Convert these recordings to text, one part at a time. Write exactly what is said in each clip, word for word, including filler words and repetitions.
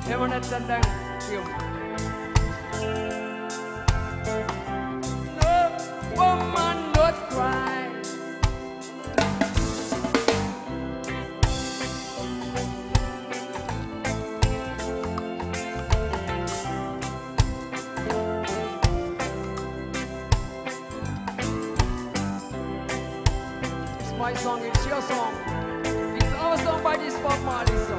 Emang tendang cium. No woman not cry. It's my song, it's your song. It's our song by this Bob Marley song.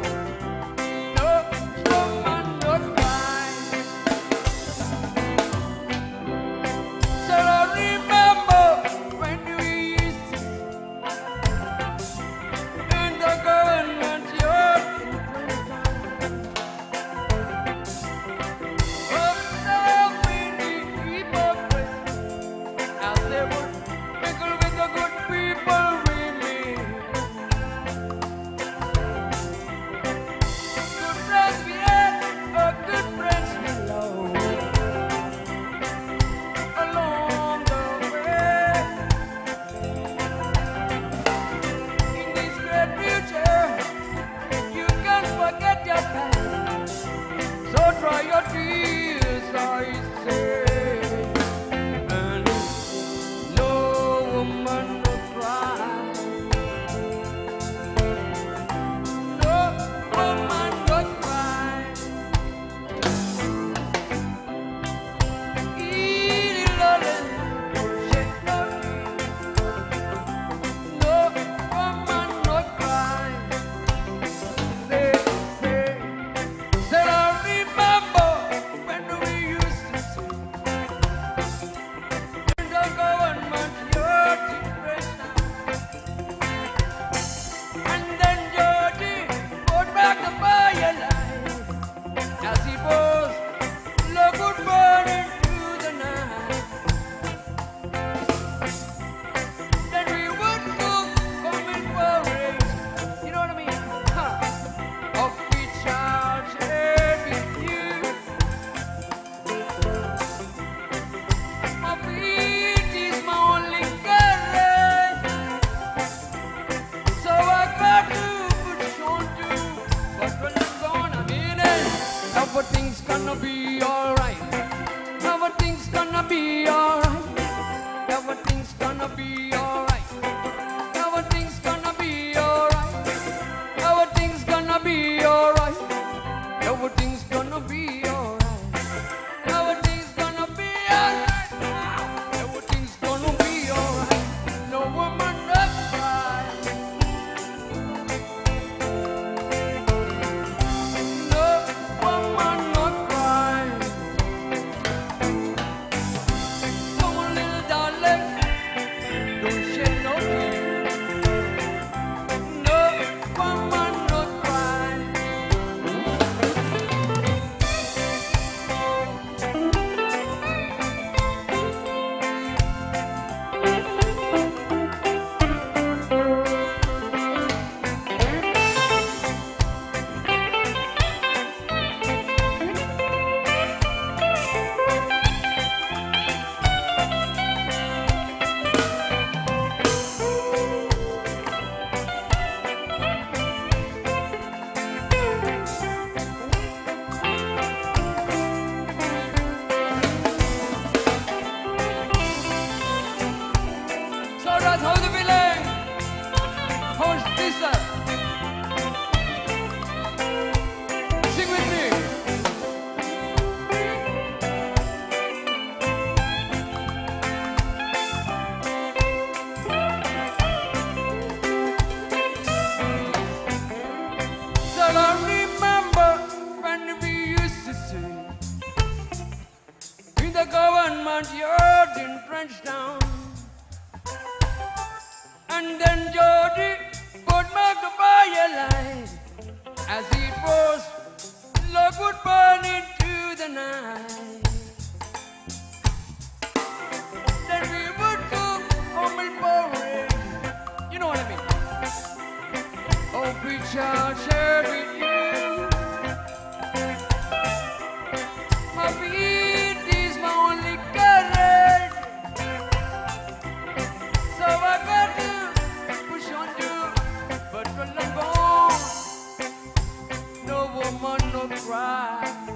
Everything's gonna be alright. Everything's gonna be alright. Everything's gonna be alright. Everything's gonna be alright. Everything's gonna be alright. Everything's gonna be alright. Everything's gonna be alright. Everything's gonna be alright. No woman not cry. How's the feeling? How's this? Sing with me. So I remember when we used to sing in the government yard in Frenchtown. And then Jody put my goodbye line as it was, love would burn into the night. Then we would cook homemade porridge, you know what I mean? Oh, preacher, share with you. My beat is my only courage. woman no cry.